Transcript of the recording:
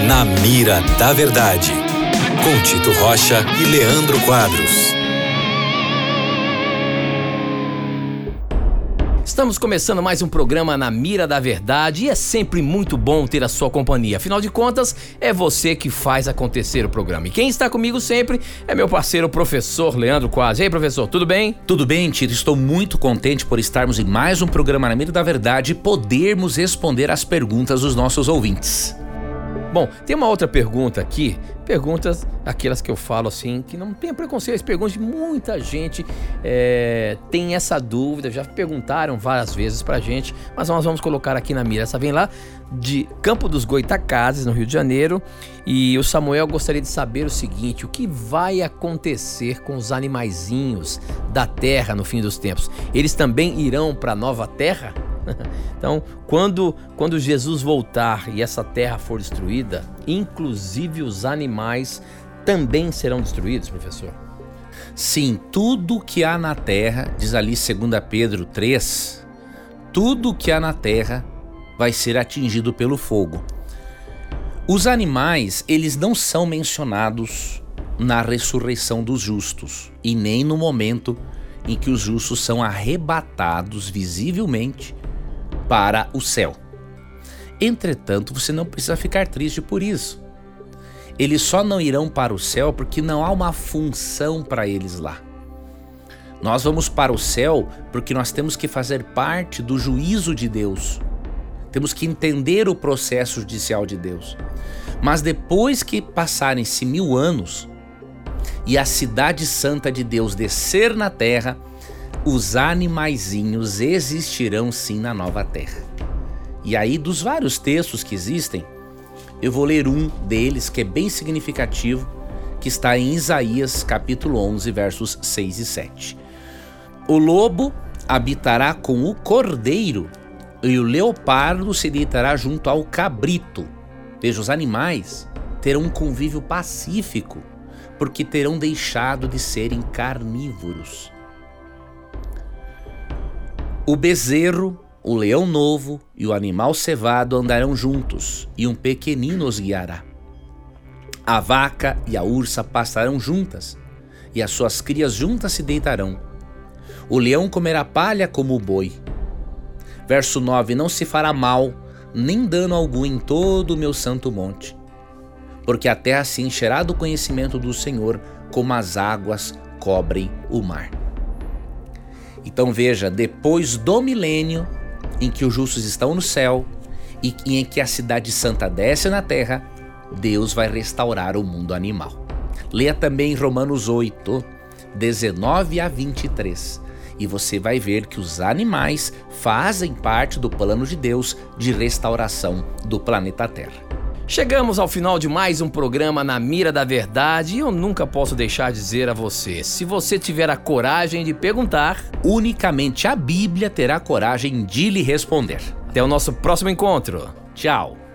Na Mira da Verdade, com Tito Rocha e Leandro Quadros. Estamos começando mais um programa Na Mira da Verdade e é sempre muito bom ter a sua companhia. Afinal de contas, é você que faz acontecer o programa. E quem está comigo sempre é meu parceiro, professor Leandro Quadros. E aí, professor, tudo bem? Tudo bem, Tito. Estou muito contente por estarmos em mais um programa Na Mira da Verdade e podermos responder as perguntas dos nossos ouvintes. Bom, tem uma outra pergunta aqui, perguntas aquelas que eu falo assim, que não tem preconceito, perguntas de muita gente tem essa dúvida, já perguntaram várias vezes pra gente, mas nós vamos colocar aqui na mira. Essa vem lá de Campo dos Goitacazes, no Rio de Janeiro, e o Samuel gostaria de saber o seguinte: o que vai acontecer com os animaizinhos da terra no fim dos tempos? Eles também irão pra nova terra? Então, quando Jesus voltar e essa terra for destruída, inclusive os animais também serão destruídos, professor? Sim, tudo que há na terra, diz ali 2 Pedro 3, tudo que há na terra vai ser atingido pelo fogo. Os animais, eles não são mencionados na ressurreição dos justos e nem no momento em que os justos são arrebatados visivelmente para o céu. Entretanto, você não precisa ficar triste por isso. Eles só não irão para o céu porque não há uma função para eles lá. Nós vamos para o céu porque nós temos que fazer parte do juízo de Deus. Temos que entender o processo judicial de Deus. Mas depois que passarem-se 1000 anos e a cidade santa de Deus descer na terra, os animaizinhos existirão sim na nova terra. E aí, dos vários textos que existem, eu vou ler um deles que é bem significativo, que está em Isaías capítulo 11, versos 6 e 7. O lobo habitará com o cordeiro e o leopardo se deitará junto ao cabrito. Veja, os animais terão um convívio pacífico, porque terão deixado de serem carnívoros. O bezerro, o leão novo e o animal cevado andarão juntos, e um pequenino os guiará. A vaca e a ursa pastarão juntas, e as suas crias juntas se deitarão. O leão comerá palha como o boi. Verso 9: não se fará mal, nem dano algum em todo o meu santo monte, porque a terra se encherá do conhecimento do Senhor, como as águas cobrem o mar. Então veja, depois do milênio em que os justos estão no céu e em que a cidade santa desce na terra, Deus vai restaurar o mundo animal. Leia também Romanos 8, 19 a 23, e você vai ver que os animais fazem parte do plano de Deus de restauração do planeta Terra. Chegamos ao final de mais um programa Na Mira da Verdade e eu nunca posso deixar de dizer a você: se você tiver a coragem de perguntar, unicamente a Bíblia terá coragem de lhe responder. Até o nosso próximo encontro. Tchau!